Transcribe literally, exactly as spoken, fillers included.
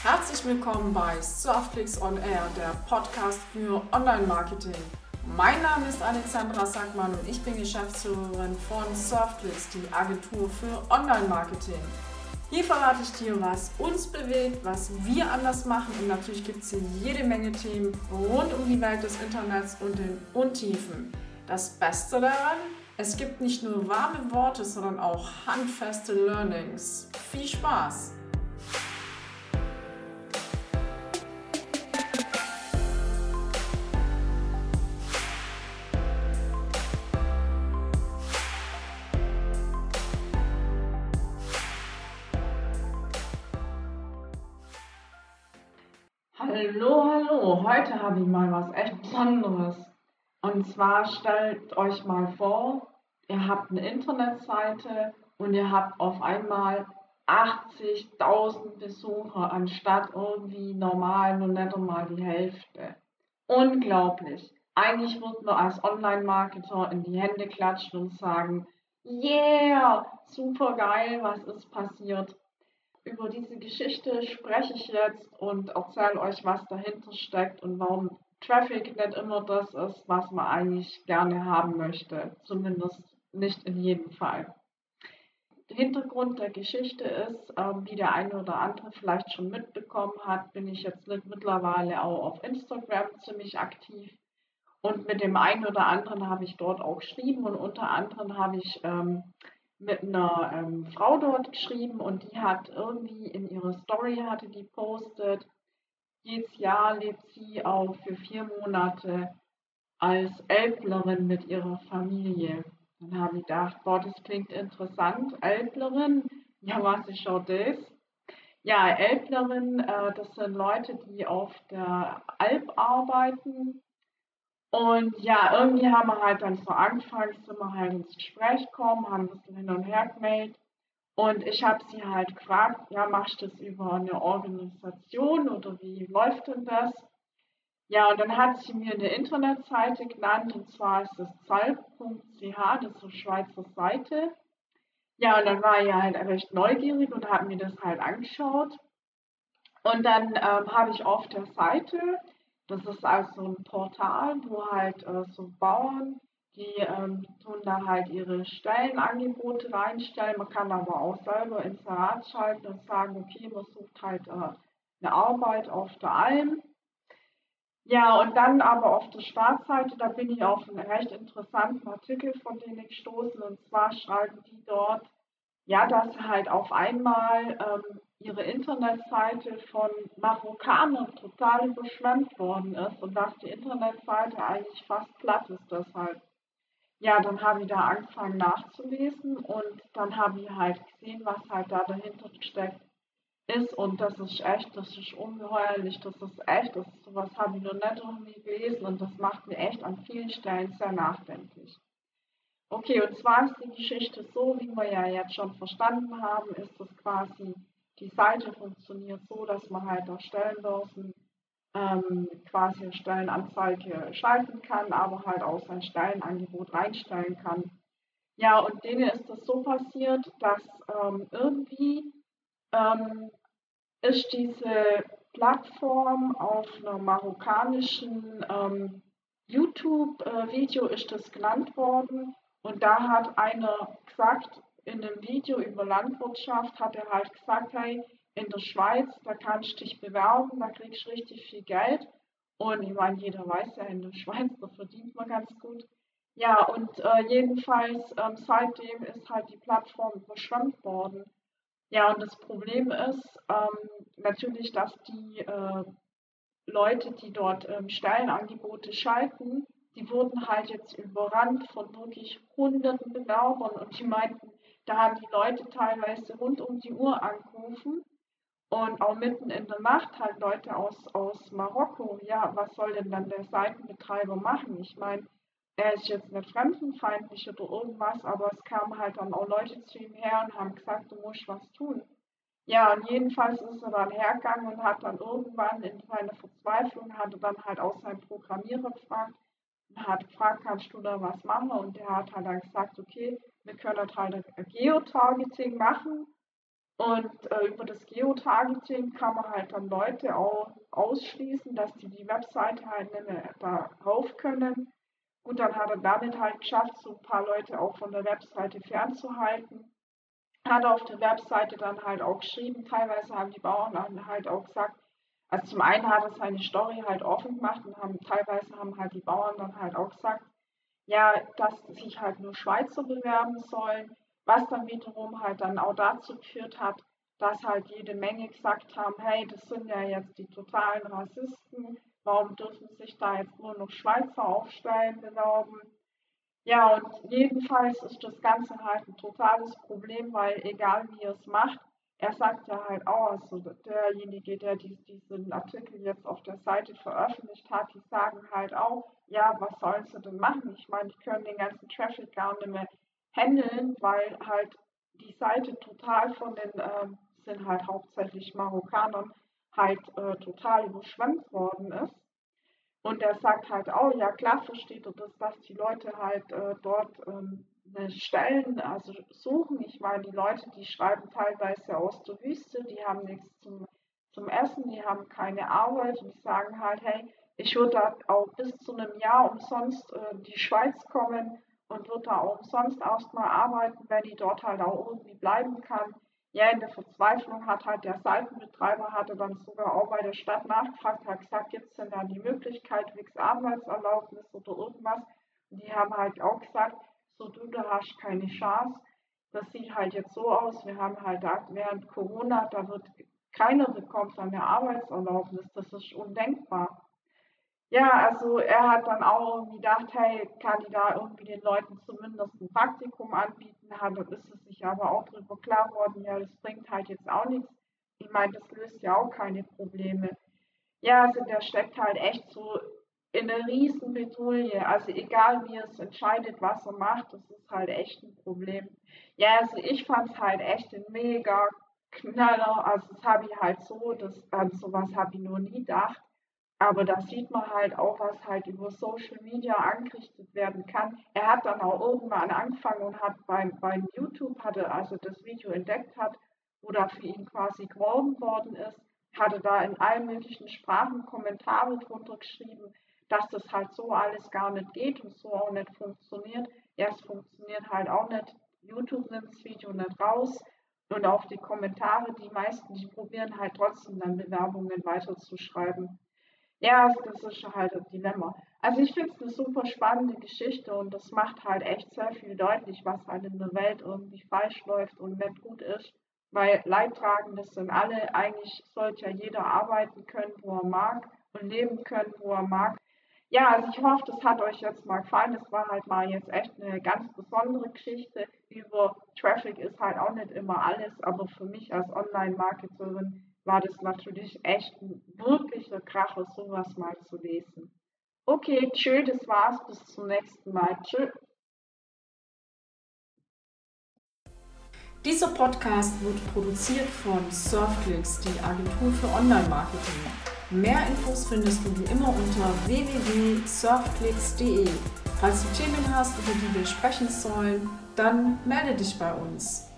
Herzlich willkommen bei Surfclicks on Air, der Podcast für Online-Marketing. Mein Name ist Alexandra Sackmann und ich bin Geschäftsführerin von Surfclicks, die Agentur für Online-Marketing. Hier verrate ich dir, was uns bewegt, was wir anders machen und natürlich gibt es hier jede Menge Themen rund um die Welt des Internets und den Untiefen. Das Beste daran, es gibt nicht nur warme Worte, sondern auch handfeste Learnings. Viel Spaß! Hallo, hallo, heute habe ich mal was echt Besonderes. Und zwar stellt euch mal vor, ihr habt eine Internetseite und ihr habt auf einmal achtzigtausend Besucher anstatt irgendwie normal nur nicht einmal die Hälfte. Unglaublich. Eigentlich würde man als Online-Marketer in die Hände klatschen und sagen, yeah, super geil, was ist passiert? Über diese Geschichte spreche ich jetzt und erzähle euch, was dahinter steckt und warum Traffic nicht immer das ist, was man eigentlich gerne haben möchte. Zumindest nicht in jedem Fall. Der Hintergrund der Geschichte ist, ähm, wie der eine oder andere vielleicht schon mitbekommen hat, bin ich jetzt mittlerweile auch auf Instagram ziemlich aktiv. Und mit dem einen oder anderen habe ich dort auch geschrieben und unter anderem habe ich ähm, mit einer ähm, Frau dort geschrieben und die hat irgendwie in ihrer Story hatte die postet, jedes Jahr lebt sie auch für vier Monate als Elblerin mit ihrer Familie. Dann habe ich gedacht, boah, das klingt interessant, Elblerin, ja, was ist schon das? Ja, Elblerin, äh, das sind Leute, die auf der Alp arbeiten. Und ja, irgendwie haben wir halt dann so angefangen, sind wir halt ins Gespräch gekommen, haben ein bisschen hin und her gemeldet. Und ich habe sie halt gefragt, ja, machst du das über eine Organisation oder wie läuft denn das? Ja, und dann hat sie mir eine Internetseite genannt, und zwar ist das zalp punkt c h, das ist eine Schweizer Seite. Ja, und dann war ich halt recht neugierig und habe mir das halt angeschaut. Und dann ähm, habe ich auf der Seite, das ist also ein Portal, wo halt äh, so Bauern, die ähm, tun da halt ihre Stellenangebote reinstellen. Man kann aber auch selber Inserat schalten und sagen, okay, man sucht halt äh, eine Arbeit auf der Alm. Ja, und dann aber auf der Startseite, da bin ich auf einen recht interessanten Artikel von denen gestoßen. Und zwar schreiben die dort, ja, dass halt auf einmal ähm, ihre Internetseite von Marokkanern total überschwemmt worden ist und dass die Internetseite eigentlich fast platt ist deshalb. Ja, dann habe ich da angefangen nachzulesen und dann habe ich halt gesehen, was halt da dahinter steckt ist und das ist echt, das ist ungeheuerlich, das ist echt, das, sowas habe ich noch nicht irgendwie gelesen und das macht mir echt an vielen Stellen sehr nachdenklich. Okay, und zwar ist die Geschichte so, wie wir ja jetzt schon verstanden haben, ist das quasi, die Seite funktioniert so, dass man halt auf Stellenbörsen ähm, quasi eine Stellenanzeige schalten kann, aber halt auch sein Stellenangebot reinstellen kann. Ja, und denen ist das so passiert, dass ähm, irgendwie ähm, ist diese Plattform auf einer marokkanischen ähm, YouTube-Video ist das genannt worden und da hat einer gesagt, in einem Video über Landwirtschaft hat er halt gesagt, hey, in der Schweiz, da kannst du dich bewerben, da kriegst du richtig viel Geld und ich meine, jeder weiß ja, in der Schweiz, da verdient man ganz gut. Ja, und äh, jedenfalls ähm, seitdem ist halt die Plattform überschwemmt worden. Ja, und das Problem ist ähm, natürlich, dass die äh, Leute, die dort ähm, Stellenangebote schalten, die wurden halt jetzt überrannt von wirklich hunderten Bewerbern und die meinten, da haben die Leute teilweise rund um die Uhr angerufen und auch mitten in der Nacht halt Leute aus, aus Marokko. Ja, was soll denn dann der Seitenbetreiber machen? Ich meine, er ist jetzt nicht fremdenfeindlich oder irgendwas, aber es kamen halt dann auch Leute zu ihm her und haben gesagt, du musst was tun. Ja, und jedenfalls ist er dann hergegangen und hat dann irgendwann in seiner Verzweiflung, hat er dann halt auch seinen Programmierer gefragt und hat gefragt, kannst du da was machen? Und der hat halt dann gesagt, okay, wir können halt ein Geotargeting machen Und äh, über das Geotargeting kann man halt dann Leute auch ausschließen, dass die die Webseite halt nicht mehr darauf können. Gut, dann hat er damit halt geschafft, so ein paar Leute auch von der Webseite fernzuhalten. Hat auf der Webseite dann halt auch geschrieben, teilweise haben die Bauern dann halt auch gesagt, also zum einen hat er seine Story halt offen gemacht und haben teilweise haben halt die Bauern dann halt auch gesagt, ja, dass sich halt nur Schweizer bewerben sollen, was dann wiederum halt dann auch dazu geführt hat, dass halt jede Menge gesagt haben, hey, das sind ja jetzt die totalen Rassisten, warum dürfen sich da jetzt nur noch Schweizer auf Stellen bewerben? Ja, und jedenfalls ist das Ganze halt ein totales Problem, weil egal wie er es macht, er sagt ja halt auch, also derjenige, der dies, diesen Artikel jetzt auf der Seite veröffentlicht hat, die sagen halt auch, ja, was sollen sie denn machen? Ich meine, die können den ganzen Traffic gar nicht mehr handeln, weil halt die Seite total von den, ähm, sind halt hauptsächlich Marokkanern, halt äh, total überschwemmt worden ist. Und er sagt halt auch, ja klar versteht er das, dass die Leute halt äh, dort ähm, eine Stellen also suchen. Ich meine, die Leute, die schreiben teilweise aus der Wüste, die haben nichts zum, zum Essen, die haben keine Arbeit und die sagen halt, hey, ich würde da auch bis zu einem Jahr umsonst äh, in die Schweiz kommen und würde da auch umsonst erstmal arbeiten, wenn ich dort halt auch irgendwie bleiben kann. Ja, in der Verzweiflung hat halt der Seitenbetreiber, hatte dann sogar auch bei der Stadt nachgefragt, hat gesagt, gibt es denn da die Möglichkeit, wegen Arbeitserlaubnis oder irgendwas? Und die haben halt auch gesagt, so du, da hast keine Chance. Das sieht halt jetzt so aus, wir haben halt da während Corona, da wird keiner bekommt eine Arbeitserlaubnis, das ist undenkbar. Ja, also er hat dann auch irgendwie gedacht, hey, kann ich da irgendwie den Leuten zumindest ein Praktikum anbieten? Hat, dann ist es sich aber auch darüber klar geworden, ja, das bringt halt jetzt auch nichts. Ich meine, das löst ja auch keine Probleme. Ja, also der steckt halt echt so in einer riesen Bredouille. Also egal wie er es entscheidet, was er macht, das ist halt echt ein Problem. Ja, also ich fand es halt echt ein mega Knaller. Also das habe ich halt so, das, an sowas habe ich noch nie gedacht. Aber da sieht man halt auch, was halt über Social Media angerichtet werden kann. Er hat dann auch irgendwann angefangen und hat beim, beim YouTube, hatte also das Video entdeckt hat, wo da für ihn quasi geworben worden ist, hatte da in allen möglichen Sprachen Kommentare drunter geschrieben, dass das halt so alles gar nicht geht und so auch nicht funktioniert. Ja, es funktioniert halt auch nicht. YouTube nimmt das Video nicht raus und auch die Kommentare, die meisten, die probieren halt trotzdem dann Bewerbungen weiterzuschreiben. Ja, das ist halt ein Dilemma. Also ich finde es eine super spannende Geschichte und das macht halt echt sehr viel deutlich, was halt in der Welt irgendwie falsch läuft und nicht gut ist. Weil Leidtragende sind alle, eigentlich sollte ja jeder arbeiten können, wo er mag und leben können, wo er mag. Ja, also ich hoffe, das hat euch jetzt mal gefallen. Das war halt mal jetzt echt eine ganz besondere Geschichte. Über Traffic ist halt auch nicht immer alles, aber für mich als Online-Marketerin war das natürlich echt ein wirklicher Kracher, sowas mal zu lesen. Okay, tschö, das war's, bis zum nächsten Mal. Tschö. Dieser Podcast wird produziert von Surfclicks, die Agentur für Online-Marketing. Mehr Infos findest du wie immer unter w w w punkt surfclicks punkt de. Falls du Themen hast, über die wir sprechen sollen, dann melde dich bei uns.